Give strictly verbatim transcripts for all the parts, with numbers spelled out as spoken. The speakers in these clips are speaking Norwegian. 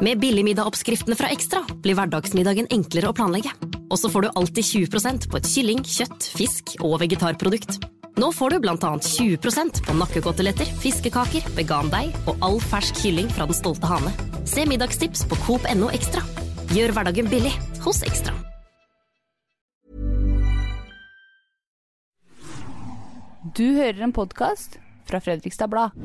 Med billigmiddagoppskriftene fra Ekstra blir hverdagsmiddagen enklere å planlegge. Og så får du alltid tjue prosent på et kylling, kjøtt, fisk og vegetarprodukt. Nå får du blant annet tjue prosent på nakkekoteletter, fiskekaker, vegandeig og all fersk kylling fra den stolte hane. Se middagstips på coop punktum no Ekstra. Gjør hverdagen billig hos Ekstra. Du hører en podcast fra Fredrikstad Blad.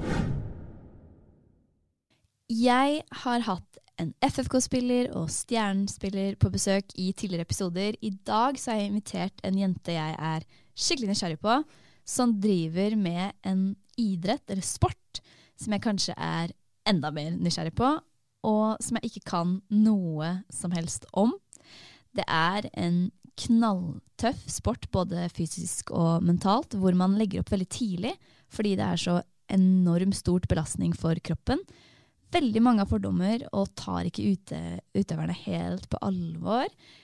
Jeg har hatt en F F K-spiller og stjernespiller på besøk i tidligere episoder. I dag så har jeg invitert en jente jeg er skikkelig nysgjerrig på, som driver med en idrett, eller sport, som jeg kanskje er enda mer nysgjerrig på, og som jeg ikke kan noe som helst om. Det er en knalltøff sport, både fysisk og mentalt, hvor man legger opp veldig tidlig, fordi det er så enormt stort belastning for kroppen. Veldig mange fordommer, og tar ikke ute, utøverne helt på alvor.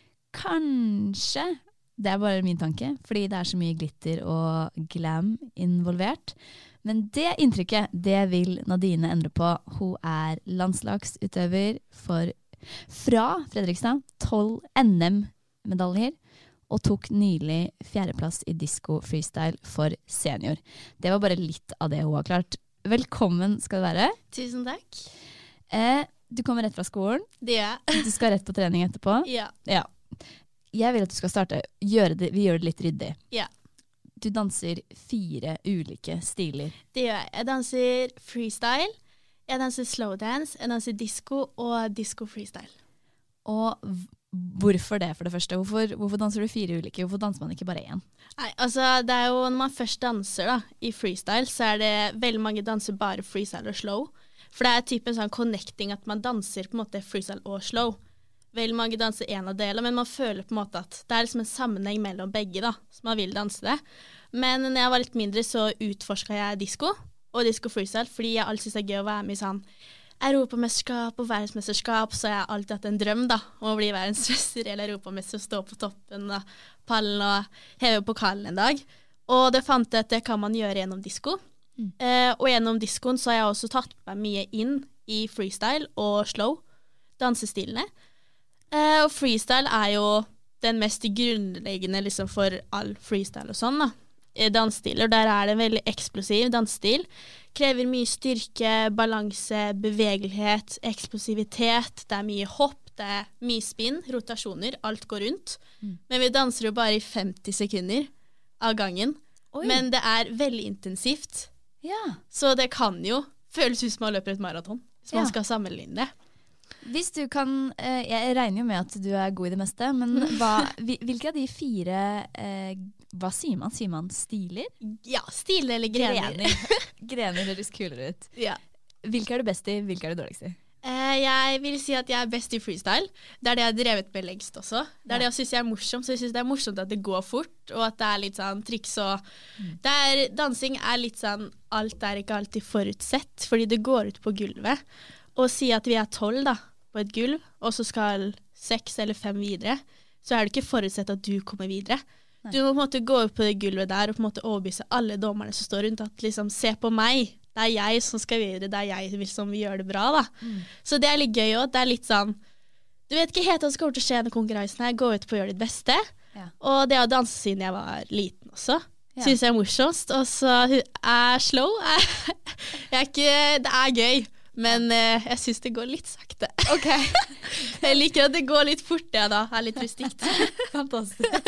Kanskje, det er bare min tanke, fordi det er så mye glitter og glam involvert. Men det inntrykket, det vil Nadine endre på. Hun er landslagsutøver for, fra Fredrikstad, tolv N M-medaljer, og tok nylig fjerdeplass i disco freestyle for senior. Det var bare litt av det hun har klart. Velkommen skal du være. Tusen takk. Eh, du kommer rett fra skolen. Det gjør jeg. Du skal rett på trening etterpå. Ja. Ja. Jeg vil at du skal starte. Gjøre det, vi gjør det litt ryddig. Ja. Du danser fire ulike stiler. Det gjør jeg. Jeg danser freestyle, jeg danser slowdance, jeg danser disco og disco freestyle. Og hvorfor det, for det første? Hvorfor, hvorfor danser du fire ulike? Hvorfor danser man ikke bare én? Nei, altså det er jo når man først danser da, i freestyle, så er det veldig mange danser bare freestyle og slow. For det er typen sånn connecting at man danser på en måte freestyle og slow. Veldig mange danser en av delene, men man føler på en måte at det er liksom en sammenheng mellom begge da, så man vil danse det. Men når jeg var litt mindre så utforsket jeg disco og disco freestyle, fordi jeg alltid synes det er gøy å være med i sånn europamesterskap og verdensmesterskap, så jeg har alltid hatt en drøm da, om å bli verdensmester eller europamester, stå på toppen av pallen og heve pokalen en dag. Og det fant jeg at det kan man gjøre gjennom disco. Mm. Eh, og gjennom discoen så har jeg også tatt meg mye inn i freestyle og slow, dansestilene. Eh, og freestyle er jo den mest grunnleggende liksom, for all freestyle og sånn da. Dansestiler, der er det en veldig eksplosiv dansstil. Krever mye styrke, balanse, bevegelighet, eksplosivitet. Det er mye hopp, det er mye spinn, rotasjoner, alt går rundt. Mm. Men vi danser jo bare i femti sekunder av gangen. Oi. Men det er veldig intensivt. Ja. Så det kan jo føles ut som man løper et maraton, hvis ja. man skal sammenligne det. Hvis du kan, eh, jeg regner jo med at du er god i det meste, men hva, hvilke av de fire, eh, hva sier man? Sier man stiler? Ja, stiler eller grener. Grener, grener høres kulere ut. Ja. Hvilke er du best i, hvilke er du dårligst i? Eh, jeg vil si at jeg er best i freestyle. Det er det jeg har drevet med lengst også. Det er ja. det jeg synes jeg er morsomt, så jeg synes det er morsomt at det går fort, og at det er litt sånn triks og... Mm. Det er, dansing er litt sånn, alt er ikke alltid forutsett, fordi det går ut på gulvet. Og si at vi er tolv da, på et gulv, og så skal seks eller fem videre, så er det ikke forutsett at du kommer videre. Nei. Du må på en måte gå opp på det gulvet der, og på en måte overbevise alle dommerne som står rundt, at liksom, se på meg, det er jeg som skal videre, det er jeg som vil gjøre det bra da. Mm. Så det er litt gøy også, det er litt sånn, du vet ikke helt hva som kommer til å skje i konkurransen her, gå ut på å gjøre ditt beste, ja. Og det å danse siden jeg var liten også, ja. Synes jeg er morsomst, og så er slow, er, jeg er ikke, det er gøy. Men eh, jeg synes det går litt sakte. Ok. Jeg liker at det går litt fort, ja da. Det er litt rustikt. Fantastisk.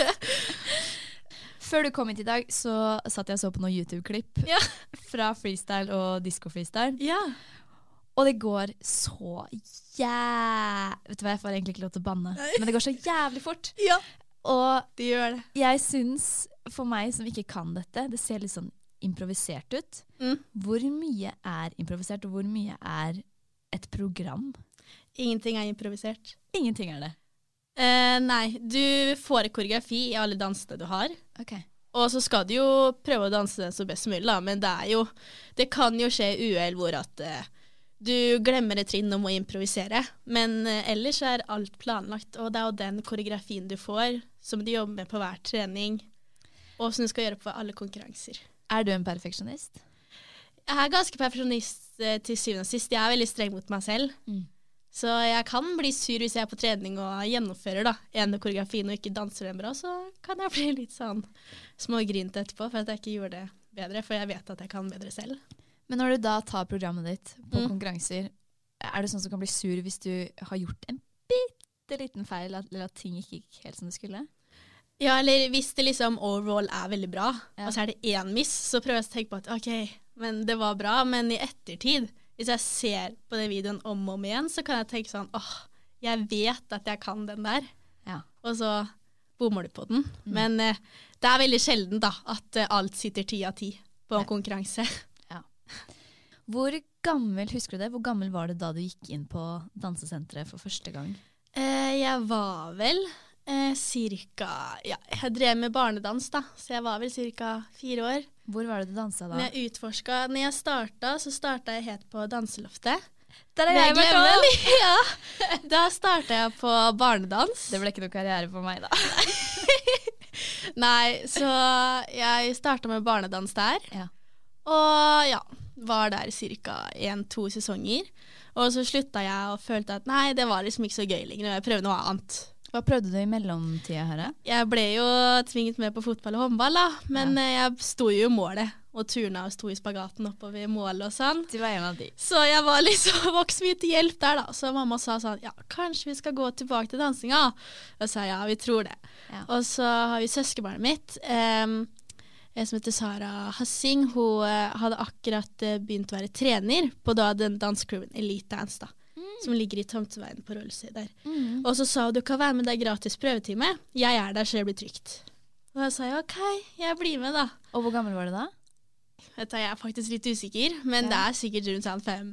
Før du kom hit i dag, så satt jeg og så på noen YouTube-klipp ja. fra freestyle og disco freestyle. Ja. Og det går så jævlig... Vet du hva, jeg får egentlig ikke lov til å banne. Men det går så jævlig fort. Ja, og det gjør det. Jeg synes, for meg som ikke kan dette, det ser litt sånn improvisert ut. Mm. Hvor mye er improvisert, og hvor mye er et program? Ingenting er improvisert. Ingenting er det? Uh, nei, du får koreografi i alle dansene du har. Okay. Og så skal du jo prøve å danse den så best mulig, da. Men det er jo, det kan jo skje uhell hvor at uh, du glemmer et trinn og må improvisere. Men uh, ellers er alt planlagt, og det er jo den koreografien du får, som du jobber med på hver trening, og som du skal gjøre på alle konkurranser. Er du en perfeksjonist? Jeg er ganske perfeksjonist eh, til syvende og sist. Jeg er veldig streng mot meg selv. Mm. Så jeg kan bli sur hvis jeg er på trening og gjennomfører da, en koreografien og ikke danser den bra, så kan jeg bli litt sånn smågrint etterpå for at jeg ikke gjorde det bedre, for jeg vet at jeg kan bedre selv. Men når du da tar programmet ditt på Mm. konkurranser, er det sånn som kan bli sur hvis du har gjort en bitte liten feil, eller at ting ikke gikk helt som det skulle? Ja, eller hvis det liksom overall er veldig bra, Ja. og så er det én miss, så prøver jeg å tenke på at ok, men det var bra, men i ettertid, hvis jeg ser på den videoen om og om igjen, så kan jeg tenke sånn, åh, jeg vet at jeg kan den der, Ja. og så bommer du på den. Mm. Men eh, det er veldig sjelden da, at eh, alt sitter ti av ti på en Ja. konkurranse. Ja. Hvor gammel, husker du det? Hvor gammel var det da du gikk inn på dansesenteret for første gang? Eh, jeg var vel eh, cirka, ja, jeg drev med barnedans da, så jeg var vel cirka fire år. Hvor var det du danset da? Når jeg utforsket, når jeg startet, så startet jeg helt på danseloftet. Der er jeg vært også. Ja, da startet jeg på barnedans. Det ble ikke noe karriere for meg da. Nei, så jeg startet med barnedans der. Ja. Og ja, var der cirka en, to sesonger. Og så sluttet jeg og følte at nei, det var liksom ikke så gøy lenger, og jeg prøvde noe annet. Hva prøvde du i mellomtida her? Jeg ble jo tvinget med på fotball og håndball da, men ja. Jeg sto jo i målet, og turna og sto i spagaten oppover målet og sånn. Du var en av de. Så jeg var liksom voksen mye til hjelp der da, så mamma sa sånn, ja, kanskje vi skal gå tilbake til dansinga. Og jeg sa ja, vi tror det. Ja. Og så har vi søskenbarnet mitt, um, en som heter Sara Hassing. Hun uh, hadde akkurat uh, begynt å være trener på da den dansklubben Elite Dance da, mm. som ligger i Tomteveien på Røllsøy der. Mm. Og så sa hun, du kan være med deg gratis prøvetime. Jeg er der, så det blir trygt. Og da sa jeg, ok, jeg blir med da. Og hvor gammel var du da? Dette er jeg faktisk litt usikker, men ja. Det er sikkert rundt sånn fem,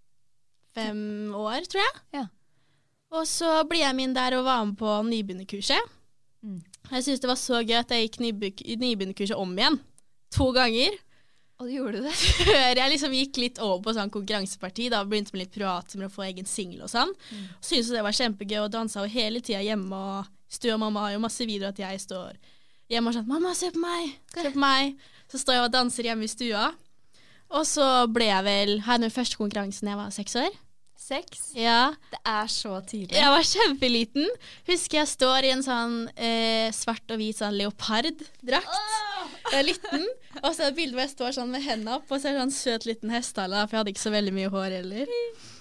fem år, tror jeg. Ja. Og så ble jeg min der og var med på nybegynnerkurset. Mm. Jeg synes det var så gøy at jeg gikk nybegynnerkurset om igjen. To ganger. Og du gjorde det? Før jeg liksom gikk litt over på sånn konkurranseparti, da begynte med litt privat med å få egen single og sånn. Mm. Synes det var kjempegøy å danse og hele tiden hjemme, og Stu og mamma har jo masse videoer at jeg står hjemme og sånn, mamma, se på meg, se på meg. Så står jeg og danser hjemme i stua. Og så ble jeg vel, her med første konkurransen jeg var seks år. Seks? Ja. Det er så tidlig. Jeg var kjempeliten. Husker jeg står i en sånn eh, svart og hvit sånn leoparddrakt. Oh! Jeg er liten. Og så er det et bilde hvor jeg står sånn med hendene opp, og så er det sånn søt liten hestehale, for jeg hadde ikke så veldig mye hår heller.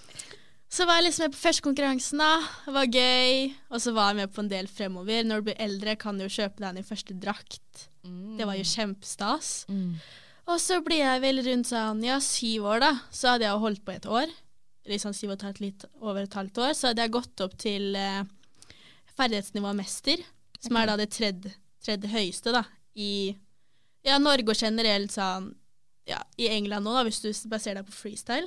Så var jeg liksom med på første konkurransen da. Det var gøy. Og så var jeg med på en del fremover. Når du blir eldre kan du jo kjøpe deg din første drakt. Mm. Det var jo kjempestas. Mm. Og så ble jeg vel rundt sånn, ja, syv år da. Så hadde jeg holdt på et år. Liksom syv og et halvt, litt over et halvt år. Så hadde jeg gått opp til eh, ferdighetsnivå mester, som okay. er da det tredje, tredje høyeste da. I ja, Norge og generelt sånn, ja, i England nå da, hvis du baserer deg på freestyle.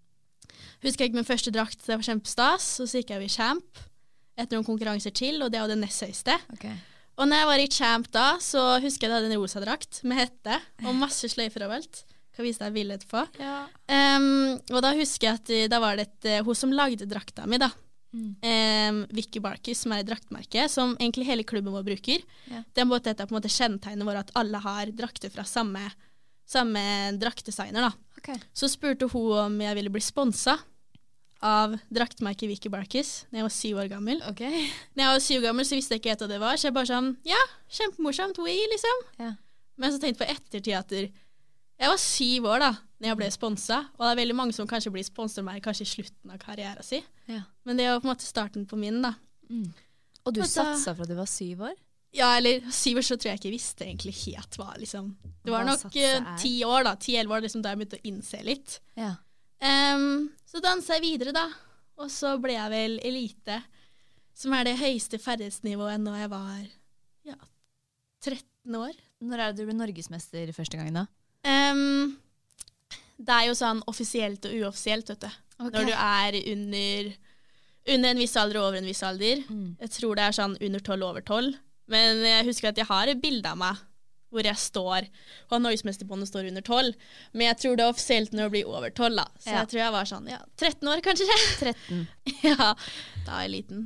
Husker jeg ikke min første drakt, det var kjempestas, og så gikk jeg i Champ etter noen konkurranser til, og det var det nest høyeste. Okay. Og når jeg var i Champ da, så husker jeg da hadde en rosa drakt med hette, og masse sløyfer overalt. Kan vise deg bildet etterpå. Ja. Um, og da husker jeg at da var det et, uh, hun som lagde drakta mi da, mm. um, Vicky Barkis, som er et draktmerke, som egentlig hele klubben vår bruker. Ja. Den måten dette er på en måte kjennetegnet vår at alle har drakter fra samme, samme draktdesigner da. Okay. Så spurte hun om jeg ville bli sponset av draktmerket Vicky Barkis når jeg var syv år gammel. Okay. Når jeg var syv år gammel så visste jeg ikke hva det var, så jeg bare sånn, ja, kjempemorsomt, we, liksom. Ja. Men så tenkte jeg på ettertid at jeg var syv år da, når jeg ble sponset, og det er veldig mange som kanskje blir sponset meg kanskje i slutten av karrieren sin. Ja. Men det var på en måte starten på min da. Mm. Og du og da, satset fra du var syv år? Ja, eller syv år så tror jeg ikke jeg visste egentlig helt hva, liksom. Det var hva nok uh, ti år da, ti-elleve år liksom, da jeg begynte å innse litt. Ja. Um, så danset jeg videre da, og så ble jeg vel elite, som er det høyeste ferdighetsnivået når jeg var ja, tretten år. Når er det du ble norgesmester første gang da? Um, det er jo sånn offisielt og uoffisielt, vet du. Okay. Når du er under, under en viss alder og over en viss alder. Mm. Jeg tror det er sånn under tolv over tolv. Men jeg husker at jeg har et bilde av meg hvor jeg står, og norgesmesterbåndet står under tolv. Men jeg tror det er offisielt når det blir over tolv da. Så ja. Jeg tror jeg var sånn, ja, tretten år kanskje. tretten. Ja, da er jeg liten.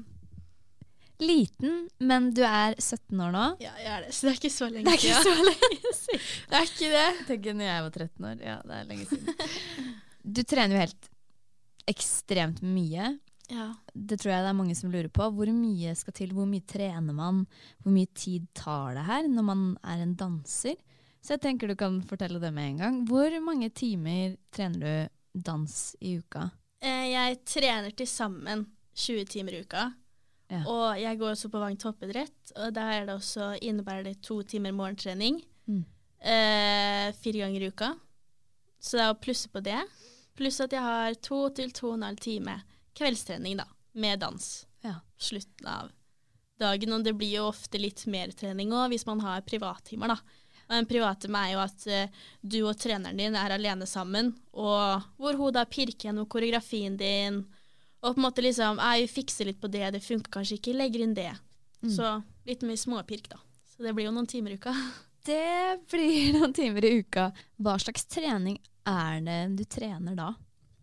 Liten, men du er sytten år nå? Ja, jeg er det. Så det er ikke så lenge siden. Det er ikke så lenge siden. Det er ikke det. Tenk når jeg var tretten år. Ja, det er lenge siden. Du trener jo helt ekstremt mye. Ja. Det tror jeg det er mange som lurer på. Hvor mye skal til? Hvor mye trener man? Hvor mye tid tar det her når man er en danser? Så jeg tenker du kan fortelle det med en gang. Hvor mange timer trener du dans i uka? Eh, jeg trener til sammen tjue timer i uka. Ja. Og jeg går også på Vang toppidrett, og der er det også innebærer det to timer morgentrening. Mm. Eh, fire ganger i uka. Så det er å plusse på det. Pluss at jeg har to til to og en halv time kveldstrening da, med dans. Ja. Slutten av dagen, og det blir jo ofte litt mer trening også, hvis man har privattimer da. Og en privattime er jo at uh, du og treneren din er alene sammen, og hvor hun da pirker gjennom koreografien din, og på en måte liksom, jeg fikser litt på det, det funker kanskje ikke, legger inn det. Mm. Så litt mer småpirk da. Så det blir jo noen timer i uka. Det blir noen timer i uka. Hva slags trening er det du trener da?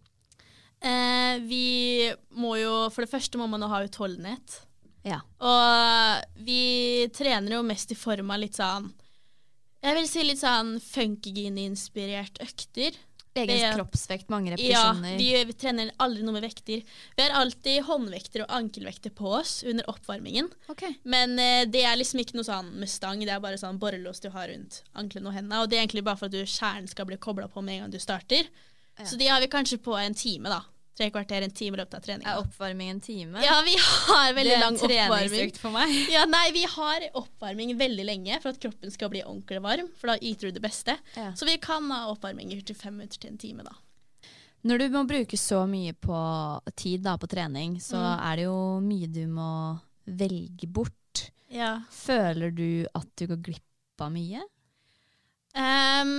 Eh, vi må jo, for det første må man jo ha utholdenhet. Ja. Og vi trener jo mest i form av litt sånn, jeg vil si litt sånn funkygine-inspirert økter. Egen det, kroppsvekt, mange repetisjoner. Ja, vi, vi trener aldri noe med vekter. Vi har alltid håndvekter og ankelvekter på oss under oppvarmingen. Okay. Men eh, det er liksom ikke noe sånn med stang, det er bare sånn borrelås du har rundt ankelen og hendene. Og det er egentlig bare for at du, kjernen skal bli koblet på med en gang du starter. Ja. Så de har vi kanskje på en time da. Tre kvarter, en time løpet av trening. Er oppvarming en time? Ja, vi har veldig lang oppvarming. Det er en treningsøkt for meg. Ja, nei, vi har oppvarming veldig lenge for at kroppen skal bli ordentlig varm, for da yter du det beste. Ja. Så vi kan ha oppvarminger til fem minutter til en time da. Når du må bruke så mye på tid da, på trening, så mm. er det jo mye du må velge bort. Ja. Føler du at du går glipp av mye? Um,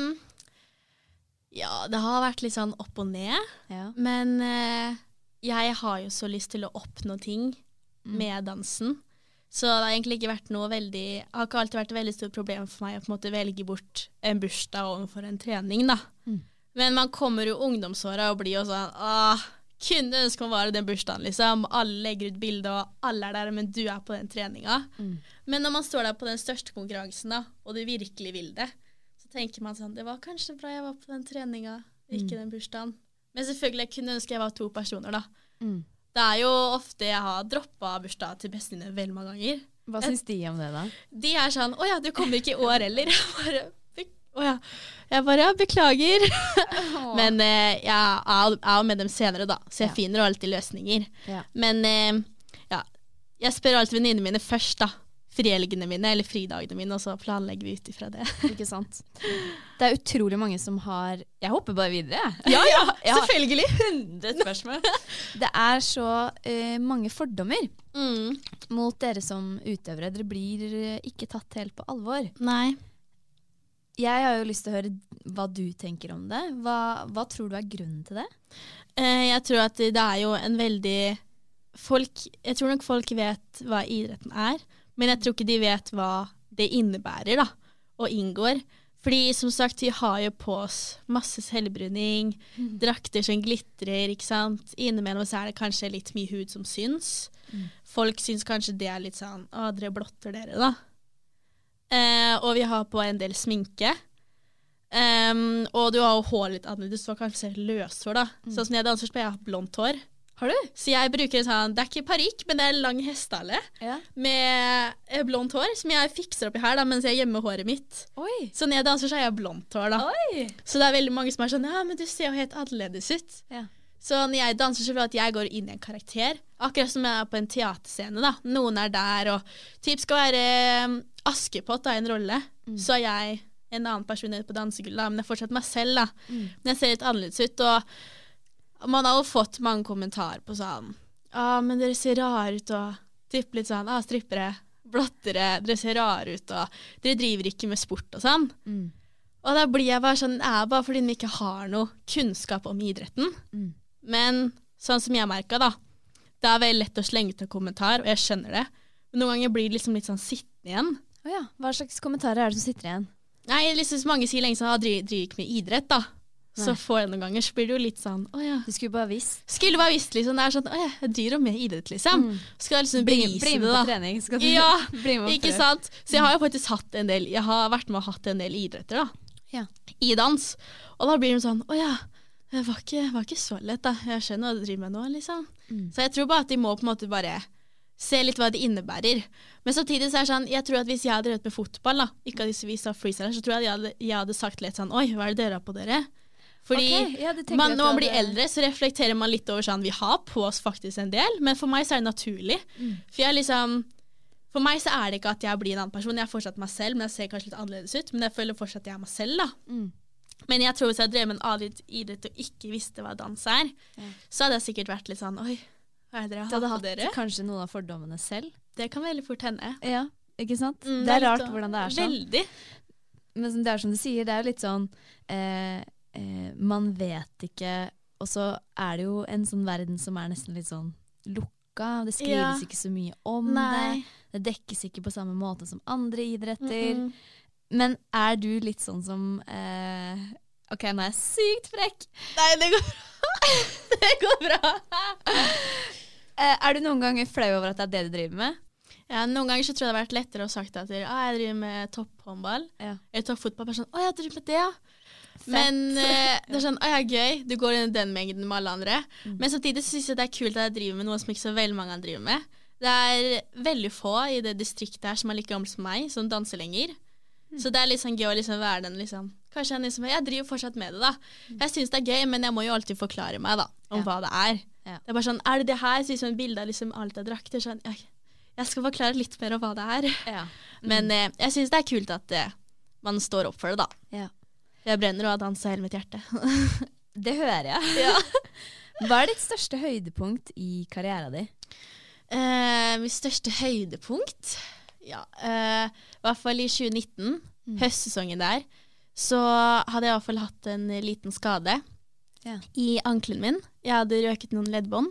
ja, det har vært litt sånn opp og ned, ja. Men uh, jeg har jo så lyst til å oppnå ting mm. med dansen. Så det har egentlig ikke vært noe veldig, det har ikke alltid vært et veldig stort problem for meg å på en måte velge bort en bursdag overfor en trening da. Mm. Men man kommer jo ungdomsåret og blir jo sånn, åh, kunne ønske man var i den bursdagen liksom. Alle legger ut bilder og alle er der, men du er på den treningen. Mm. Men når man står der på den største konkurransen da, og du virkelig vil det, så tenker man sånn, det var kanskje bra jeg var på den treningen, ikke mm. den bursdagen. Men selvfølgelig jeg kunne ønske jeg var to personer da. Mm. Det er jo ofte jeg har droppet bursdag til bestene veldig mange ganger. Hva synes de om det da? De er sånn, åja, du kommer ikke i år heller. Jeg bare, åja, jeg bare, ja, beklager. Men eh, jeg er jo med dem senere da, så jeg ja. finner alltid løsninger. Ja. Men eh, ja, jeg spør alltid venninnene mine først da. Frihelgene mine, eller fridagene mine, og så planlegger vi ut ifra det. Ikke sant? Det er utrolig mange som har... Jeg hopper bare videre. Ja, ja, ja selvfølgelig. hundre spørsmål. Det er så uh, mange fordommer mm. mot dere som utøvere. Dere blir uh, ikke tatt helt på alvor. Nei. Jeg har jo lyst til å høre hva du tenker om det. Hva, hva tror du er grunnen til det? Uh, jeg tror at det er jo en veldig... Folk, jeg tror nok folk vet hva idretten er, men jeg tror ikke de vet hva det innebærer da, og inngår. Fordi som sagt, vi har jo på oss masse selvbruning, mm. drakter som glitrer, ikke sant? Innimellom så er det kanskje litt mye hud som syns. Mm. Folk syns kanskje det er litt sånn, å, dere blotter dere da. Eh, og vi har på en del sminke. Um, og du har jo hår litt annerledes, du har kanskje ser løst hår da. Mm. Sånn som jeg danser, så jeg har blondt hår. Har du? Så jeg bruker en sånn, det er ikke parikk, men det er lang hestehale ja. med blondt hår, som jeg fikser oppi her da, mens jeg gjemmer håret mitt. Oi. Så når jeg danser så har jeg blondt hår da. Oi. Så det er veldig mange som er sånn, ja, men du ser jo helt annerledes ut. Ja. Så når jeg danser så vil jeg at jeg går inn i en karakter, akkurat som jeg er på en teaterscene da. Noen er der, og typ skal være um, Askepott da, en rolle. Mm. Så er jeg en annen person på dansegulvet da, men jeg er fortsatt meg selv da. Mm. Men jeg ser litt annerledes ut, og man har jo fått mange kommentarer på sånn, ah, men dere ser rare ut, og typ litt sånn, ah, strippere, blottere, dere ser rare ut, og dere driver ikke med sport og sånn. Mm. Og da blir jeg bare sånn, det er bare fordi de ikke har noe kunnskap om idretten. Mm. Men sånn som jeg merket da, det er veldig lett å slenge ut en kommentar, og jeg skjønner det. Men noen ganger blir det liksom litt sånn sittende igjen. Oh ja. Hva slags kommentarer er det som sitter igjen? Nei, liksom mange sier lenge sånn, ah, driver, driver ikke med idrett da. Nei. Så får jeg noen ganger, så blir det jo litt sånn, åja. Du skulle bare visst. Skulle bare visst, liksom. Det er sånn, åja, jeg driver med idrett, liksom. Mm. Skal jeg liksom bevise bli, bli det, da. Bli med på trening, skal du ja, bli med ikke sant? Så jeg har jo faktisk hatt en del, jeg har vært med og hatt en del idretter, da. Ja. I dans. Og da blir det sånn, åja, Det var ikke, var ikke så lett da. Jeg skjønner hva du driver med nå, liksom. Mm. Så jeg tror bare at de må på en måte bare se litt hva det innebærer. Men samtidig så er det sånn, jeg tror at hvis jeg hadde drevet med fotball da, ikke at vi sa freestyle, så tror jeg at jeg hadde, jeg hadde sagt litt sånn, oi, hva er det dere har på dere? Fordi okay, ja, man, når man blir eldre, så reflekterer man litt over sånn, vi har på oss faktisk en del, men for meg så er det naturlig. Mm. For jeg liksom, for meg så er det ikke at jeg blir en annen person, jeg er fortsatt meg selv, men jeg ser kanskje litt annerledes ut, men jeg føler fortsatt at jeg er meg selv da. Mm. Men jeg tror hvis jeg drev med en annen idrett og ikke visste hva dans er, ja. Så hadde jeg sikkert vært litt sånn, oi, hva er det dere har hadde på hatt dere? Kanskje noen av fordommene selv? Det kan veldig fort hende. Ja, ikke sant? Mm, det er rart hvordan det er sånn. Veldig. Men det er som du sier, det er jo litt sånn, eh, eh, man vet ikke, og så er det jo en sånn verden som er nesten litt sånn lukka, det skrives ja. Ikke så mye om Nei. det, det dekkes ikke på samme måte som andre idretter. Mm -mm. Men er du litt sånn som eh, ok, nå er jeg sykt frekk. Nei, det går bra. Det går bra. eh, Er du noen ganger flau over at det er det du driver med? Ja, noen ganger så tror jeg det har vært lettere å sagt at ah, jeg driver med topphåndball. Ja. Eller toppfotball. Bare sånn, å, jeg driver med det, ja. Fett. Men eh, det er sånn, å, ja, gøy. Du går inn i den mengden med alle andre. Mm. Men samtidig så synes jeg det er kult at jeg driver med noe som ikke så veldig mange andre driver med. Det er veldig få i det distriktet her som er like gammel som meg, som danser lenger. Så det er litt sånn gøy å liksom være den liksom, kanskje jeg, liksom, jeg driver fortsatt med det da. Jeg synes det er gøy, men jeg må jo alltid forklare meg da, om ja. Hva det er. Ja. Det er bare sånn, er det det her? Så liksom bildet av liksom alt jeg drakter, sånn, jeg, jeg skal forklare litt mer om hva det er. Ja. Mm. Men eh, jeg synes det er kult at eh, man står opp for det da. Ja. Jeg brenner og har danset hele mitt hjerte. Det hører jeg. Ja. Hva er ditt største høydepunkt i karrieren din? Eh, mitt største høydepunkt? Ja, uh, i hvert fall i tjue nitten, mm. høstsesongen der, så hadde jeg i hvert fall hatt en liten skade ja. I ankelen min. Jeg hadde røket noen leddbånd.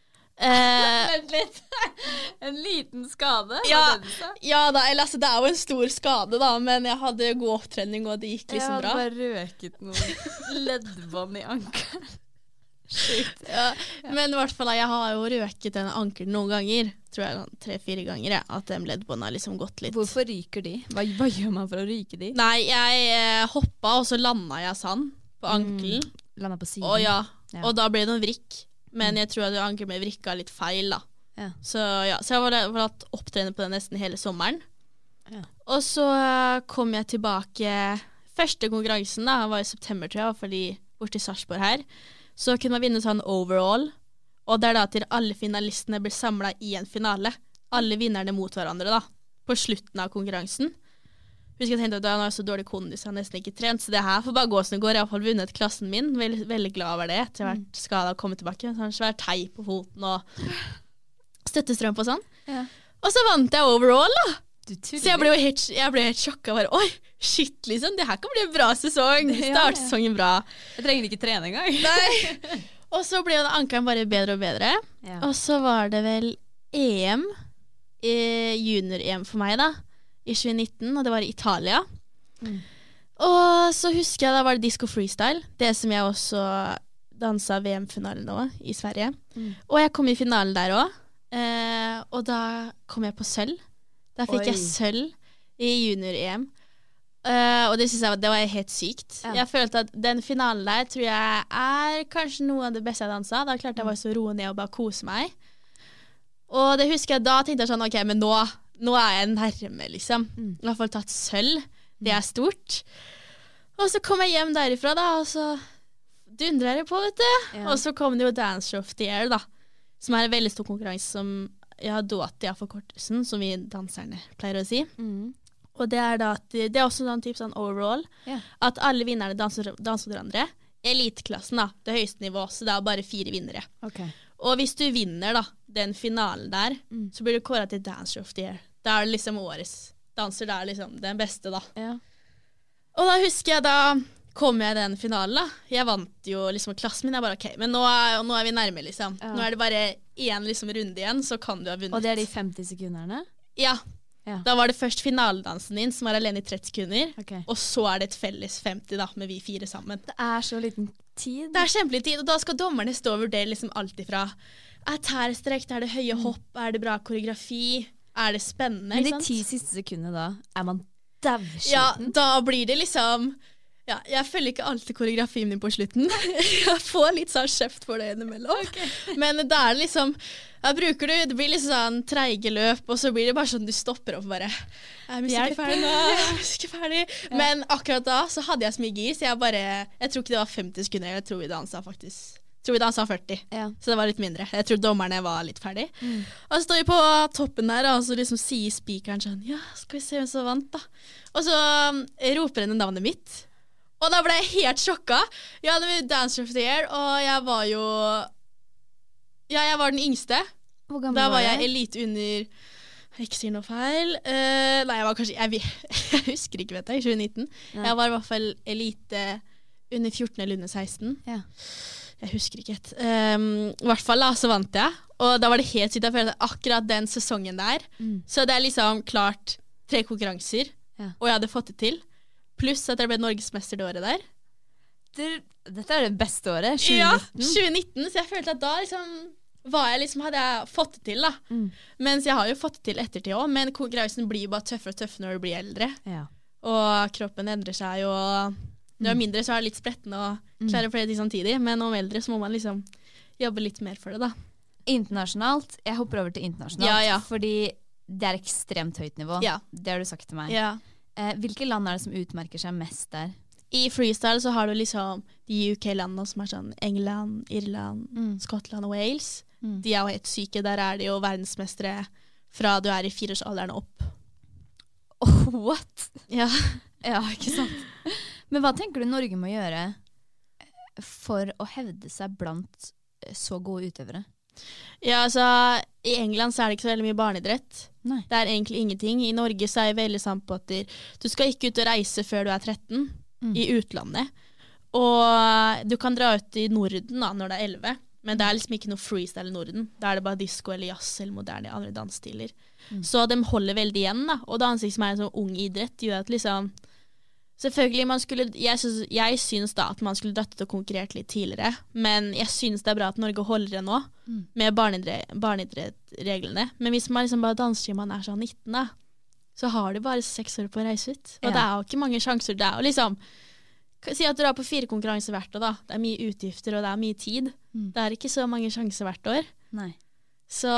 Uh, Vent litt. En liten skade? Ja, ja da, eller, altså, det er jo en stor skade da, men jeg hadde god opptrening og det gikk liksom bra. Jeg hadde bare røket noen leddbånd i ankelen. Shit. Ja. Ja. Men i hvert fall, jeg har jo røket en ankel noen ganger, tror jeg tre-fire ganger, ja, at de leddbåndene har liksom gått litt. Hvorfor ryker de? Hva, hva gjør man for å ryke de? Nei, jeg eh, hoppet, og så landet jeg sand på ankelen. Mm, landet på siden. Og, ja, ja. Og da ble det noen vrikk, men jeg tror at ankelen ble vrikket litt feil da. Ja. Så, ja, så jeg var hatt opptrenet på det nesten hele sommeren. Ja. Og så kom jeg tilbake, første konkurransen da, var i september, tror jeg, fordi bort i Sarpsborg her. Så kunne man vinne sånn overall, og det er da til alle finalistene blir samlet i en finale. Alle vinnerne mot hverandre da, på slutten av konkurransen. Husk jeg tenkte at da var jeg så dårlig kondis, jeg har nesten ikke trent, så det her får bare gå som det går. Jeg har i hvert fall vunnet klassen min, veldig, veldig glad over det, etter å ha vært skadet og kommet tilbake. Sånn svær teip på foten og støttestrømp og sånn. Ja. Og så vant jeg overall da. Så jeg ble jo helt, jeg ble helt sjokket og bare, oi, shit liksom, det her kan bli en bra sesong. Start sesongen bra. Jeg trenger ikke trene en gang. Nei. Og så ble jo ankelen bare bedre og bedre. Ja. Og så var det vel E M, junior-E M for meg da, i tjue nitten, og det var i Italia. Mm. Og så husker jeg da var det disco freestyle, det som jeg også danset V M-finalen nå i Sverige. Mm. Og jeg kom i finalen der også, eh, og da kom jeg på sølv. Da fikk Oi. Jeg sølv i junior-E M. Uh, og det synes jeg det var helt sykt. Ja. Jeg følte at den finalen der tror jeg er kanskje noe av det beste jeg danset. Da klarte jeg bare så roe ned og bare kose meg. Og det husker jeg da tenkte jeg sånn, ok, men nå, nå er jeg nærme liksom. Mm. I hvert fall tatt sølv. Det er stort. Og så kom jeg hjem derifra da, og så dundret jeg på, vet du. Ja. Og så kom det jo Dance Show of the Year da, som er en veldig stor konkurranse som ja, Dåti er forkortelsen, som vi danserne pleier å si. Mm. Og det er da at, det er også sånn typ sånn overall, yeah. At alle vinnerne danser, danser hverandre. Eliteklassen da, det høyeste nivå, så det er bare fire vinnere. Okay. Og hvis du vinner da, den finalen der, mm. så blir du kåret til Dance of the Year. Det er liksom årets danser, det er liksom den beste da. Yeah. Og da husker jeg da, kom jeg i den finalen da. Jeg vant jo liksom klassen min, jeg bare ok, men nå er, nå er vi nærme liksom. Ja. Nå er det bare en liksom runde igjen, så kan du ha vunnet. Og det er de femti sekunderne? Ja. Ja. Da var det først finaledansen din, som er alene i tretti sekunder, okay. Og så er det et felles femti da, med vi fire sammen. Det er så liten tid. Det er kjempelig tid, og da skal dommerne stå og vurdere liksom alt ifra er tærstrekk, er det høye hopp, er det bra koreografi, er det spennende? Men de ti siste sekundene da, er man dævskiten? Ja, da blir det liksom Ja, jeg følger ikke alltid koreografien min på slutten. Jeg får litt sånn kjeft for det innimellom. Okay. Men det er liksom, jeg bruker det, det blir litt sånn treige løp, og så blir det bare sånn, du stopper opp bare. Jeg er ikke ferdig nå, jeg er ikke ferdig. Ja. Men akkurat da så hadde jeg så mye gir, så jeg bare, jeg tror ikke det var femti sekunder, jeg tror vi dansa faktisk. Jeg tror vi dansa førti, ja. Så det var litt mindre. Jeg tror dommerne var litt ferdig. Mm. Og så står vi på toppen der, og så liksom sier speakeren sånn, ja, skal vi se hvem som vant da. Og så um, roper henne navnet mitt. Og da ble jeg helt sjokket. Jeg hadde Dancer of the Year, og jeg var jo, ja, jeg var den yngste. Hvor gammel da var var jeg? jeg elite under, jeg ikke sier noe feil. Uh, nei, jeg var kanskje, jeg, jeg husker ikke, vet jeg, i tjue nitten. Nei. Jeg var i hvert fall elite under fjorten eller under seksten. Ja. Jeg husker ikke et. Um, I hvert fall da, så vant jeg. Og da var det helt sykt. Jeg følte akkurat den sesongen der. Mm. Så det er liksom klart tre konkurranser. Ja. Og jeg hadde fått det til. Pluss at jeg ble norgesmester det året der. Det, dette er det beste året, tjue nitten. Ja, tjue nitten. Så jeg følte at da liksom, var jeg liksom, hadde jeg fått det til da. Mm. Mens jeg har jo fått det til ettertid også. Men konkurransen blir bare tøffere og tøffere når du blir eldre. Ja. Og kroppen endrer seg jo. Når jeg er mindre så er det litt sprettende og klare flere ting samtidig, men om eldre så må man liksom jobbe litt mer for det da. Internasjonalt, jeg hopper over til internasjonalt, ja, ja. Fordi det er ekstremt høyt nivå. Ja. Det har du sagt til meg. Ja. Eh, hvilke land er det som utmerker seg mest der? I freestyle så har du liksom de U K-landene som er sånn England, Irland, mm. Skottland og Wales. Mm. De er jo helt syke, der er de jo verdensmestere fra du er i fireårsalderen opp. Oh, what? Ja. Ja, ikke sant? Men hva tenker du Norge må gjøre for å hevde seg blant så gode utøvere? Ja, altså, i England så er det ikke så veldig mye barneidrett. Nei. Det er egentlig ingenting. I Norge så er jeg veldig samt på at du skal ikke ut og reise før du er tretten, mm. i utlandet. Og du kan dra ut i Norden da, når det er elleve, men det er liksom ikke noe freestyle i Norden. Da er det bare disco eller jazz eller moderne andre dansstiler. Mm. Så de holder veldig igjen da, og dansing som er en sånn ung idrett gjør at liksom selvfølgelig, man skulle, jeg, synes, jeg synes da at man skulle dratt ut og konkurrert litt tidligere, men jeg synes det er bra at Norge holder det nå, mm. med barneidrettreglene. Men hvis man liksom bare danser til man er sånn nitten da, så har du bare seks år på å reise ut. Og ja. Det er jo ikke mange sjanser. Det er jo liksom, si at du er på fire konkurranser hvert år da, det er mye utgifter og det er mye tid. Mm. Det er ikke så mange sjanser hvert år. Nei. Så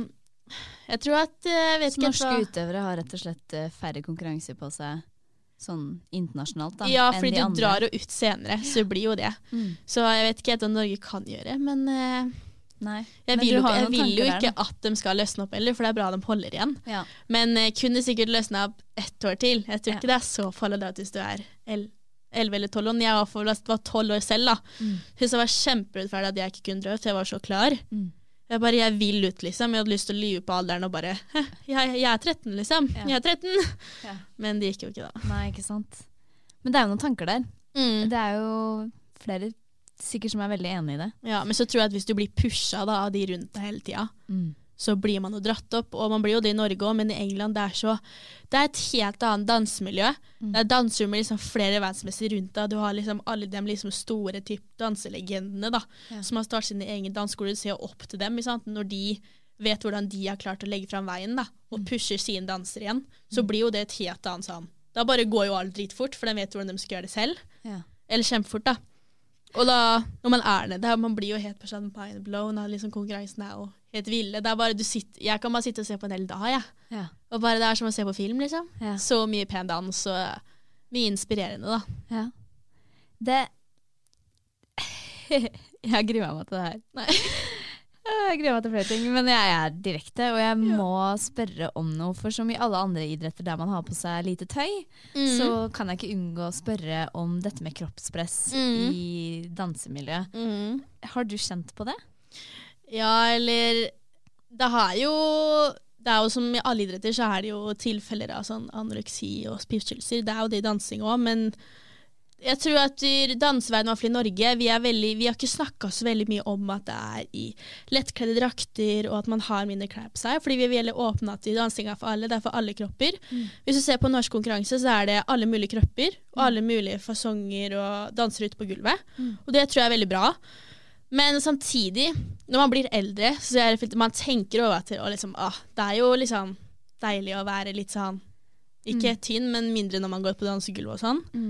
jeg tror at, jeg vet så ikke norske hva... utøvere har rett og slett færre konkurranser på seg sånn internasjonalt da, ja, fordi du andre. Drar jo ut senere, så blir jo det. Mm. Så jeg vet ikke helt hva Norge kan gjøre, men, uh, Nei. jeg men vil, jo, jeg vil jo ikke der, at de skal løsne opp heller, for det er bra de holder igjen. Ja. Men uh, kunne sikkert løsne opp ett år til. Jeg tror ja. Ikke det er så farlig hvis du er elleve eller tolv år. Jeg var, var tolv år selv da. Mm. Så det var kjempeutferdig at jeg ikke kunne dra ut, for jeg var så klar. Mm. Jeg bare, jeg vil ut liksom. Jeg hadde lyst til å lyve på alderen og bare, jeg, jeg er tretten liksom. Ja. Jeg er tretten. Ja. Men det gikk jo ikke da. Nei, ikke sant. Men det er jo noen tanker der. Mm. Det er jo flere sikkert som er veldig enige i det. Ja, men så tror jeg at hvis du blir pushet da, av de rundt deg hele tiden, mm. så blir man jo dratt opp. Og man blir jo det i Norge også, men i England det er så, det er et helt annet dansemiljø. Mm. Det er danser med liksom flere verdensmestere rundt deg. Du har liksom alle de liksom store typ danselegendene da, ja. Som har startet sin egen danseskole. Du ser opp til dem, sant? Når de vet hvordan de har klart å legge frem veien da, og pusher sin danser igjen, så blir jo det et helt annet sånn. Da bare går jo alt dritfort, for de vet hvordan de skal gjøre det selv. Ja. Eller kjempefort da. Og da, når man er nede, man blir jo helt på sånn mind-blown, og liksom konkurransen er jo helt ville. Det er bare, du sitter, jeg kan bare sitte og se på en hel dag, ja. Ja. Og bare det er som å se på film, liksom. Ja. Så mye pen dans, og mye inspirerende, da. Ja. Det... jeg gruer meg til det her. Nei. Jeg gruer meg til flere ting, men jeg er direkte, og jeg må ja. Spørre om noe, for som i alle andre idretter der man har på seg lite tøy, mm. så kan jeg ikke unngå å spørre om dette med kroppspress mm. i dansemiljøet. Mm. Har du kjent på det? Ja, eller det har jo, det er jo som i alle idretter så er det jo tilfeller av sånn anoreksi og spiseforstyrrelser. Det er jo det i dansing også, men jeg tror at i danseverdenen, i hvert fall i Norge, vi, er veldig, vi har ikke snakket så veldig mye om at det er i lettkledde drakter, og at man har mindre klær på seg, fordi vi er veldig åpne at dansing er for alle, det er for alle kropper. Mm. Hvis du ser på norsk konkurranse, så er det alle mulige kropper, og alle mulige fasonger og danser ute på gulvet. Mm. Og det tror jeg er veldig bra. Men samtidig, når man blir eldre, så er det, man tenker over til, og liksom, ah, det er jo liksom deilig å være litt sånn, ikke mm. tynn, men mindre når man går på dansegulvet og sånn. Mm.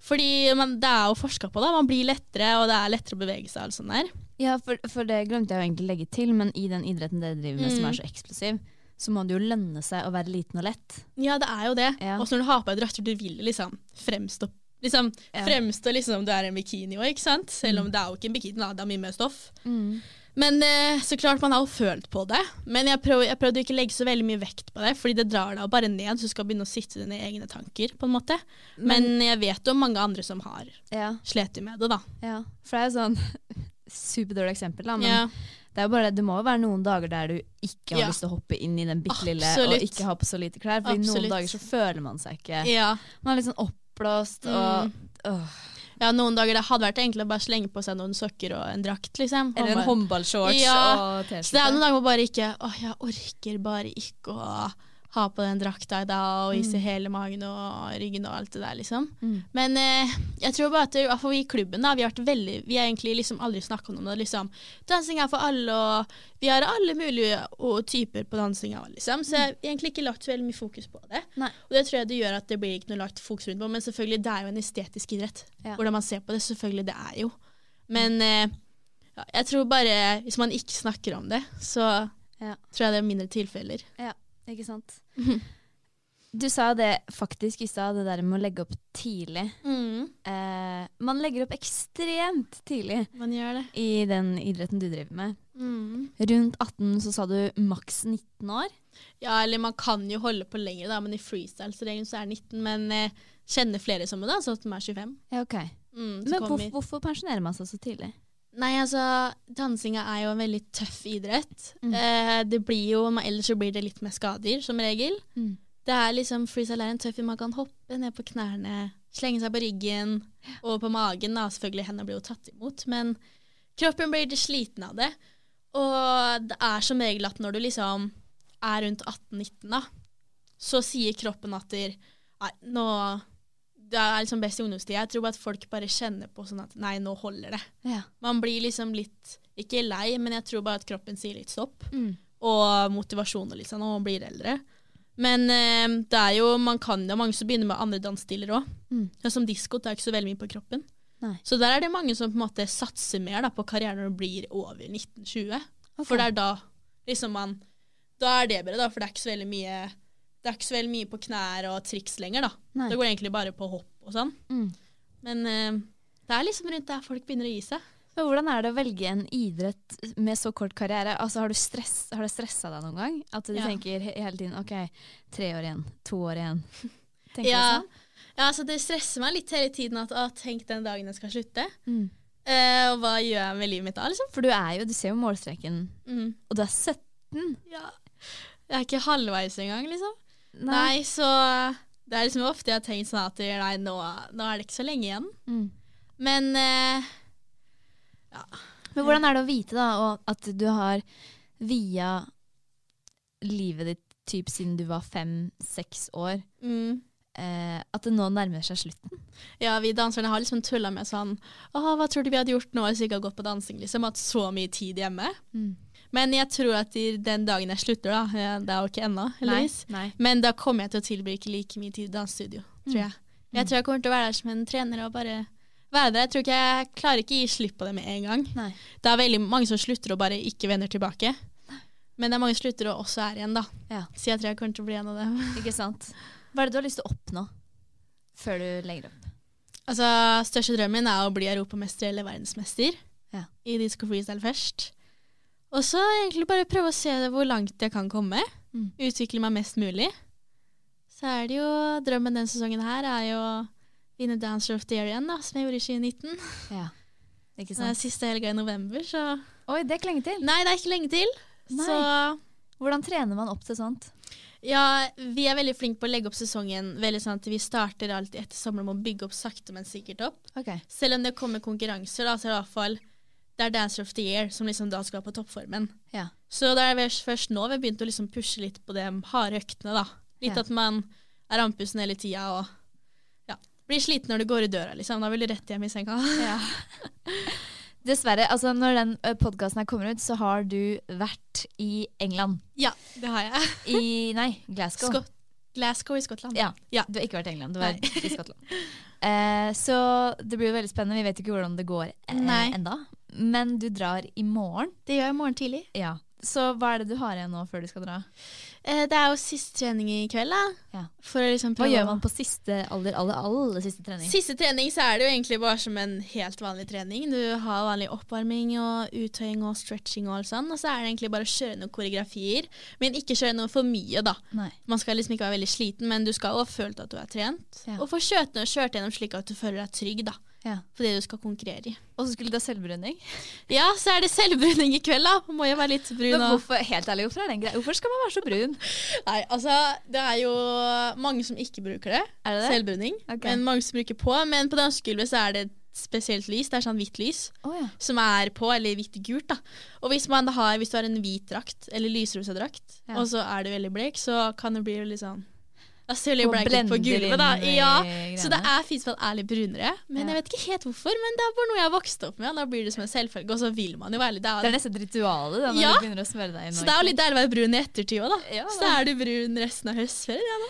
Fordi man, det er jo forsket på det, man blir lettere, og det er lettere å bevege seg og sånn der. Ja, for, for det glemte jeg jo egentlig å legge til, men i den idretten dere driver med Mm. som er så eksplosiv, så må det jo lønne seg å være liten og lett. Ja, det er jo det. Ja. Og så når du har på deg drakter, du vil liksom fremstå, liksom, Ja. fremstå liksom om du er en bikini også, ikke sant? Selv om det er jo ikke en bikini, da, det er mye mer stoff. Mm. Men eh, så klart man har jo følt på det. Men jeg prøver, jeg prøvde ikke å legge så veldig mye vekt på det, fordi det drar deg bare ned, så du skal begynne å sitte dine egne tanker, på en måte. Men, Men- jeg vet jo om mange andre som har Ja, slet med det, da. ja. For det er jo sånn superdårlig eksempel, da, men Ja, det, er jo bare, det må jo være noen dager der du ikke har Ja. lyst til å hoppe inn i den bittelille Absolutt. og ikke ha på så lite klær, fordi Absolutt. noen dager så føler man seg ikke. ja. Man er litt sånn oppblåst og Mm. åh. ja, noen dager det hadde vært egentlig å bare slenge på seg noen sokker og en drakt, liksom. Eller en Og bare- håndballshorts Ja, og Så det er T-skjorte. noen dager man bare ikke Åh, jeg orker bare ikke å ha på den drakta i dag og vise hele magen og ryggen og alt det der, liksom. Mm. Men eh, jeg tror bare at det, for vi i klubben da, vi har vært veldig, vi har egentlig liksom aldri snakket om det, liksom. Dansing er for alle, og vi har alle mulige og, typer på dansinga, liksom. Så jeg har egentlig ikke lagt så veldig mye fokus på det. Nei. Og det tror jeg det gjør at det blir ikke noe lagt fokus rundt på, men selvfølgelig, det er jo en estetisk idrett. Ja. Hvordan man ser på det, selvfølgelig, det er jo. Men eh, ja, jeg tror bare, hvis man ikke snakker om det, så Ja. tror jeg det er mindre tilfeller. Ja, ikke sant? Du sa det faktisk i stad, det der med å legge opp tidlig. Mm. Eh, man legger opp ekstremt tidlig Man gjør det. i den idretten du driver med. Mm. Rundt atten så sa du maks nitten år. Ja, eller man kan jo holde på lenger da, men i freestyle-regelen så er det nitten, men eh, kjenner flere som det da, så at de er tjuefem. Ja, ok. Mm, så Men kommer- hvorfor, hvorfor pensjonerer man seg så tidlig? Nei, altså, dansinga er jo en veldig tøff idrett. Mm. Eh, det blir jo, ellers så blir det litt mer skader, som regel. Mm. Det er liksom, freestyle er en tøff, man kan hoppe ned på knærne, slenge seg på ryggen, og på magen da, selvfølgelig hendene blir jo tatt imot, men kroppen blir litt sliten av det. Og det er som regel at når du liksom er rundt atten nitten da, så sier kroppen at der, nei, nå, det er liksom best i ungdomstid. Jeg tror bare at folk bare kjenner på sånn at, nei, nå holder det. Ja. Man blir liksom litt, ikke lei, men jeg tror bare at kroppen sier litt stopp. Mm. Og motivasjon og litt sånn, og man blir eldre. Men eh, det er jo, man kan jo mange som begynner med andre dansstiler også. Mm. Ja, som disco, det er ikke så veldig mye på kroppen. Nei. Så der er det mange som på en måte satser mer da, på karrieren når det blir over nitten tjue. Ok. For det er da, liksom man, da er det bedre da, for det er ikke så veldig mye, det er ikke så veldig mye på knær og triks lenger da. Nei. Det går egentlig bare på hopp og sånn. Mm. Men eh, det er liksom rundt der folk begynner å gi seg. Men hvordan er det å velge en idrett med så kort karriere? Altså, har, du stress, har det stresset deg noen gang? At du Ja. tenker he hele tiden, ok, tre år igjen, to år igjen. Tenker Ja, du sånn? ja, så det stresser meg litt hele tiden at, å, tenk den dagen jeg skal slutte. Mm. Eh, og hva gjør jeg med livet mitt da, liksom? For du er jo, du ser jo målstreken, Mm. og du er sytten. Ja. Jeg er ikke halvveis engang, liksom. Nei. Nei, så det er liksom ofte jeg har tenkt sånn at nei, nå, nå er det ikke så lenge igjen. Mm. Men eh, ja. Men hvordan er det å vite da, og at du har via livet ditt typ siden du var fem-seks år, Mm. eh, at det nå nærmer seg slutten? Ja, vi danserne har liksom tullet med sånn, åh, hva tror du vi hadde gjort nå hvis vi ikke hadde gått på dansing, liksom, hatt så mye tid hjemme. Mm. Men jeg tror at i den dagen jeg slutter da, ja, det er jo ikke ennå, heldigvis. Nei. Men da kommer jeg til å tilbruke like mye tid i dansestudio, tror jeg. Jeg tror jeg kommer til å være der som en trener og bare være der. Jeg tror ikke jeg klarer ikke å gi slipp på det med en gang. Nei. Det er veldig mange som slutter og bare ikke vender tilbake. Men det er mange som slutter og også er igjen da. Ja. Så jeg tror jeg kommer til å bli en av dem. Ikke sant? Hva er det du har lyst til å oppnå før du legger opp? Altså, største drømmen er å bli europamester eller verdensmester Ja. i disco freestyle først. Og så egentlig bare prøve å se hvor langt jeg kan komme. Mm. Utvikle meg mest mulig. Så er det jo, drømmen den sesongen her er jo å vinne Dancer of the Year igjen da, som jeg gjorde i tjue nitten. Ja. Ikke Det er sant? siste helga i november, så... Oi, det er ikke lenge til. Nei, det er ikke lenge til. Nei. Så Hvordan trener man opp til sånt? ja, vi er veldig flinke på å legge opp sesongen veldig sånn at vi starter alltid etter sommeren med å bygge opp sakte, men sikkert opp. Ok. Selv om det kommer konkurranser, da, så er det i hvert fall det er Dancer of the Year som liksom da skal være på toppformen. Ja. Så det er vel først nå vi har begynt å liksom pushe litt på de harde øktene da. Litt Ja. at man er andpusten hele tida og ja, blir sliten når du går i døra liksom. Da vil du rett hjem i senga. Ja. Dessverre, altså når den podcasten her kommer ut, så har du vært i England. Ja, det har jeg. I, nei, Glasgow. Skott. Glasgow i Skottland. Ja, Ja. du har ikke vært i England, du var Nei. i Skottland. Eh, så det blir jo veldig spennende, vi vet jo ikke hvordan det går eh, Nei. enda. Men du drar i morgen. Det gjør jeg i morgen tidlig. Ja. Så hva er det du har igjen nå før du skal dra? Eh, det er jo siste trening i kveld, da. Ja. For å liksom Hva prøve gjør å- man på siste aller, aller, aller siste trening? Siste trening så er det jo egentlig bare som en helt vanlig trening. Du har vanlig oppvarming og uttøying og stretching og alt sånn. Og så er det egentlig bare å kjøre noen koreografier, men ikke kjøre noe for mye da. Nei. Man skal liksom ikke være veldig sliten, men du skal jo ha følt at du er trent. Ja. Og få kjørt, kjørt gjennom slik at du føler deg trygg da, Ja. for det du skal konkurrere i. Og så skulle du ha selvbruning. Ja, så er det selvbruning i kveld da. Må jo være litt brun. Men og- hvorfor, helt ærlig, hvorfor er den greia? Hvorfor skal man være så brun? Nei, altså, det er jo mange som ikke bruker det. Er det det? Selvbruning. Ok. Men mange som bruker på. Men på dansegulvet så er det et spesielt lys. Det er sånn hvitt lys. Å ja. Som er på, eller hvitt-gult da. Og hvis, man har, hvis du har en hvit drakt, eller lysrosa drakt, Ja. og så er du veldig blek, så kan det bli litt sånn, da ser det Og blek ut på blender gulvet da. inn i Ja, greiene. så det er fint for at det er litt brunere. Men Ja. jeg vet ikke helt hvorfor, men det er bare noe jeg har vokst opp med, og da blir det som en selvfølge, og så vil man jo være litt Det er der. nesten et ritual da, når Ja. du begynner å smøre deg inn. Så det er jo litt deilig å være brun i ettertid også da. Ja, så det- er du brun resten av høstferien, ja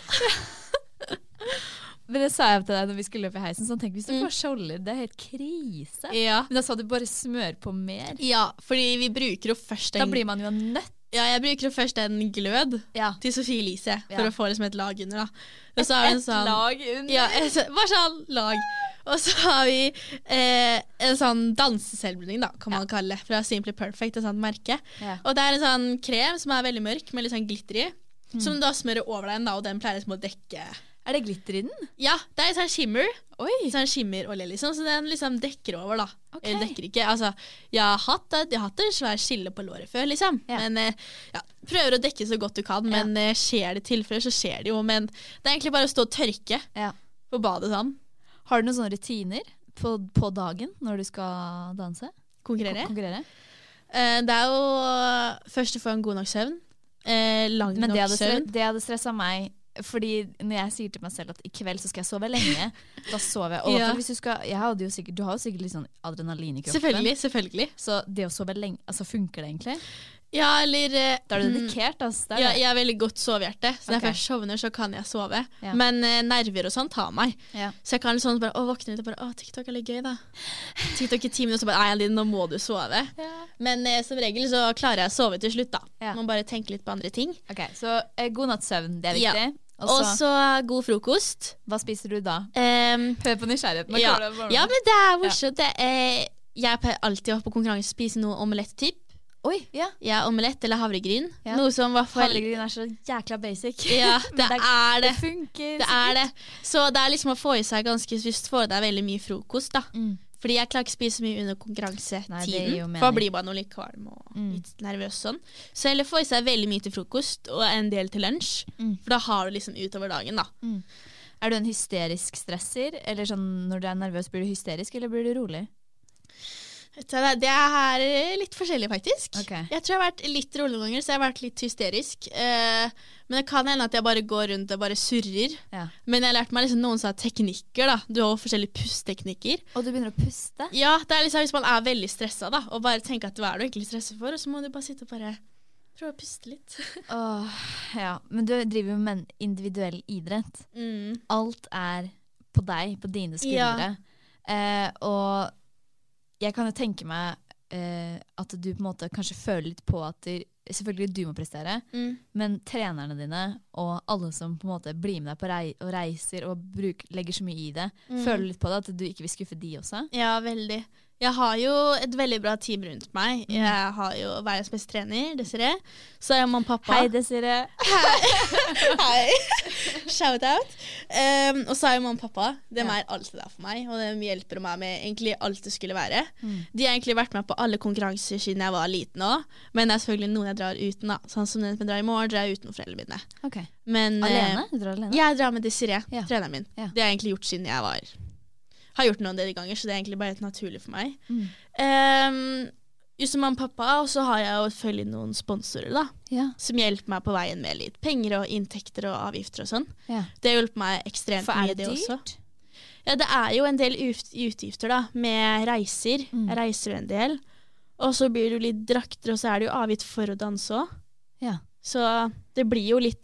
da. Men det sa jeg til deg når vi skulle opp i heisen, sånn, tenk hvis du Mm. får skjolder, det er helt krise. Ja. Men da sa du bare smør på mer. Ja, fordi vi bruker jo først Da en, blir man jo nødt. ja, jeg bruker jo først en glød Ja. til Sofie Elise, for Ja. å få liksom et lag under da. Og så har vi en Et sånn, lag under. ja, et, bare sånn lag. Og så har vi eh, en sånn danseselbruning da, kan man kalle det, fra Simply Perfect, et sånt merke. Ja. Og det er en sånn krem som er veldig mørk, med litt sånn glitter i, Mm. som du da smører over deg, da, og den pleier liksom å dekke. Er det glitter i den? Ja, det er en sånn shimmer, Oi. sånn shimmerolje liksom, så den liksom dekker over da. Ok. Eller dekker ikke, altså, jeg har hatt, det- jeg har hatt en svær skille på låret før liksom, Ja. men eh, ja, prøver å dekke så godt du kan, men eh, skjer det tilfeller så skjer det jo, men det er egentlig bare å stå og tørke Ja. på badet sånn, Har du noen sånne rutiner på, på dagen når du skal danse? konkurrere. Konkurrere? Eh, det er jo først å få en god nok søvn, eh, lang Men det nok hadde, stre søvn. det hadde stressa meg. Fordi når jeg sier til meg selv at i kveld så skal jeg sove lenge, da sover jeg. Og Ja. hvis du, skal, jeg hadde jo sikkert, du har jo sikkert litt sånn adrenalin i kroppen. Selvfølgelig, selvfølgelig. Så det å sove lenge, altså funker det egentlig? Ja, eller... eh, Da er du mm, dedikert, altså. Det er Ja, det. jeg er veldig godt sovehjerte, så når Ok. jeg først sovner så kan jeg sove. Ja. Men eh, nerver og sånn tar meg. Ja. Så jeg kan sånn bare, å, våkne ut og bare, å, TikTok er litt gøy da. TikTok i ti minutter, så bare, nei, Aline, nå må du sove. Ja. Men eh, som regel så klarer jeg å sove til slutt da. Ja. Man bare tenker litt på andre ting. Ok, så eh, god natts søvn, det er Ja. viktig. Og Og så, så god frokost. hva spiser du da? Um, Hør på nysgjerrigheten. nå ja. kommer det bare- ja, men det er morsomt. Det er, jeg pleier alltid å på konkurranse spise noe omelett-typ. Oi, ja. Ja, omelett eller havregryn. Ja. Noe som i hvert fall... Havregryn er så jækla basic. Ja, det Men er det. Det funker. Det er det. Så det er liksom å få i seg ganske, hvis du får i deg veldig mye frokost da. Mm. Fordi jeg klarer ikke å spise så mye under Nei, det gir konkurransetiden. jo mening. For da blir man jo litt kvalm og Mm. litt nervøs sånn. Så heller få i seg veldig mye til frokost og en del til lunsj. Mm. For da har du liksom utover dagen da. Mm. Er du en hysterisk stresser? Eller sånn når du er nervøs, blir du hysterisk, eller blir du rolig? Vet du, Det er litt forskjellig faktisk. Ok. Jeg tror jeg har vært litt rolig noen ganger, så jeg har vært litt hysterisk. Eh, men det kan hende at jeg bare går rundt og bare surrer. Ja. Men jeg har lært meg liksom noen sånne teknikker da. Du har jo forskjellige pusteteknikker. Og du begynner å puste? Ja, det er liksom hvis man er veldig stresset da, og bare tenker at hva er du egentlig stresset for, og så må du bare sitte og bare prøve å puste litt. Åh, ja. Men du driver jo med en individuell idrett. Mm. Alt er på deg, på dine skuldre. Eh, og jeg kan jo tenke meg eh, at du på en måte kanskje føler litt på at du, selvfølgelig du må prestere, Mm. men trenerne dine og alle som på en måte blir med deg på rei og reiser og bruk, legger så mye i det, Mm. føler litt på det at du ikke vil skuffe de også? Ja, veldig. Jeg har jo et veldig bra team rundt meg. Jeg har jo verdens beste trener, Desiree. Så er jeg mamma og pappa. Hei, Desiree. Hei. Shout out. Um, og så er jo mamma og pappa. De Ja. er alltid der for meg, og de hjelper meg med egentlig alt det skulle være. Mm. De har egentlig vært med på alle konkurranser siden jeg var liten også, men det er selvfølgelig noen jeg drar uten da. Sånn som når jeg drar i morgen, drar jeg uten foreldrene mine. Ok. Men, eh, Alene? Du drar alene? Jeg drar med Desiree, Ja. treneren min. Ja. Det har jeg egentlig gjort siden jeg var har gjort noen del ganger, så det er egentlig bare helt naturlig for meg. Mm. Um, just som mamma og pappa, og så har jeg jo selvfølgelig noen sponsorer da, Ja. som hjelper meg på veien med litt penger og inntekter og avgifter og sånn. Ja. Det har hjulpet meg ekstremt For er mye det det også. dyrt? Ja, det er jo en del ut utgifter da, med reiser. Mm. Jeg reiser jo en del. Og så blir det jo litt drakter, og så er det jo avgift for å danse også. Ja. Så det blir jo litt da.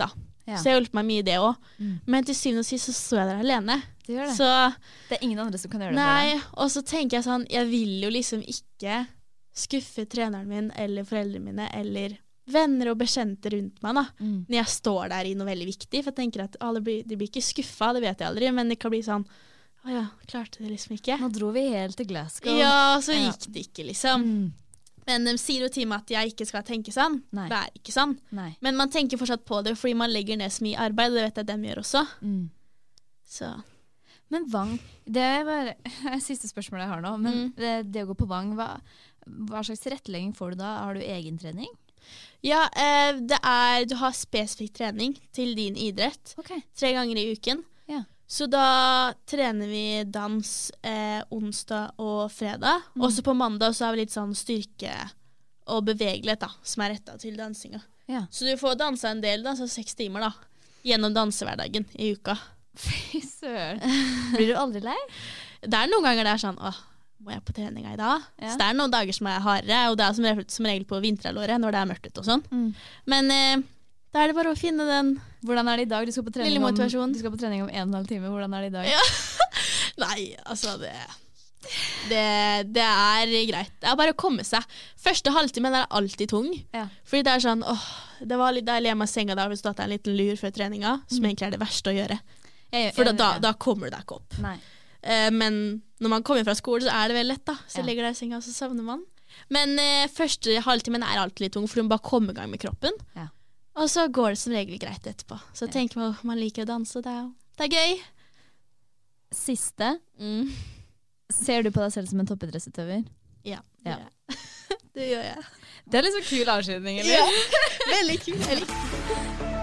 Ja. Så jeg hjelper meg mye i det også. Mm. Men til syvende og sist så står jeg der alene. Det gjør det. Så, det er ingen andre som kan gjøre det nei, for deg. og så tenker jeg sånn, jeg vil jo liksom ikke skuffe treneren min, eller foreldrene mine, eller venner og bekjente rundt meg da. Mm. Når jeg står der i noe veldig viktig, for jeg tenker at alle blir, de blir ikke skuffet, det vet jeg aldri, men det kan bli sånn, åja, klarte det liksom ikke. Nå dro vi helt til Glasgow. Ja, så Ja. gikk det ikke liksom. Mm. Men de sier jo til meg at jeg ikke skal tenke sånn. Nei. Det er ikke sånn. Nei. Men man tenker fortsatt på det, fordi man legger ned så mye arbeid, og det vet jeg dem gjør også. Mm. Så. Men Vang, det er bare siste spørsmålet jeg har nå, men Mm. det, det å gå på Vang, hva, hva slags tilrettelegging får du da? Har du egen trening? Ja, eh, det er, du har spesifikk trening til din idrett, Ok. tre ganger i uken. Ja. Så da trener vi dans eh, onsdag og fredag. Mm. Også på mandag så har vi litt sånn styrke og bevegelighet da, som er rettet til dansinga. Ja. Så du får dansa en del, dansa seks timer da, gjennom dansehverdagen i uka. Fy søren. Blir du aldri lei? Det er noen ganger det er sånn, åh, må jeg på treninga i dag? Ja. Så det er noen dager som er hardere, og det er som regel, som regel på vinterhalvåret, når det er mørkt ut og sånn. Mm. Men eh, da er det bare å finne den. Hvordan er det i dag? Du skal på trening Lille om, motivasjon. du skal på trening om en og en halv time. Hvordan er det i dag? Ja. Nei, altså det, det, det er greit. Det er bare å komme seg. Første halvtime er alltid tung. Ja. Fordi det er sånn, åh, det var litt deilig hjemme i senga da, hvis du hadde en liten lur før treninga, som Mm. egentlig er det verste å gjøre. Jeg, For da, jeg- da, ja. da kommer du deg ikke opp. Nei. Eh, men når man kommer fra skolen, så er det vel lett da. Så Ja. ligger der i senga, og så sovner man. Men eh, første halvtimen er alltid litt tung, for du må bare komme i gang med kroppen. Ja. Og så går det som regel greit etterpå. Så Ja. tenker man, man liker å danse, det er, det er gøy. Siste. Mm. Ser du på deg selv som en toppidrettsutøver? Ja, det Ja. gjør jeg. Det gjør jeg. Det er litt så kul avslutning, Ja, veldig kult. Jeg liker det.